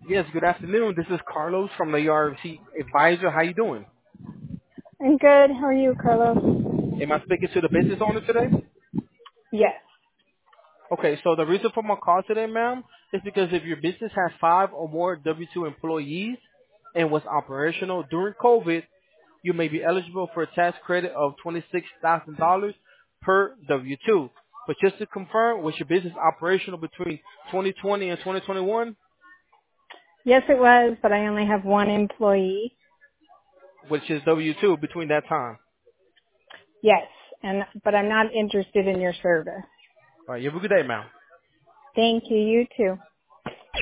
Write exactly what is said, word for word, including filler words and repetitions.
Yes, good afternoon. This is Carlos from the E R C Advisor. How you doing? I'm good. How are you, Carlos? Am I speaking to the business owner today? Yes. Okay, so the reason for my call today, ma'am, is because if your business has five or more W two employees and was operational during COVID, you may be eligible for a tax credit of twenty-six thousand dollars per W two. But just to confirm, was your business operational between twenty twenty and twenty twenty-one, Yes, it was, but I only have one employee. which is W two between that time? Yes, and but I'm not interested in your service. All right, you have a good day, ma'am. Thank you. You too.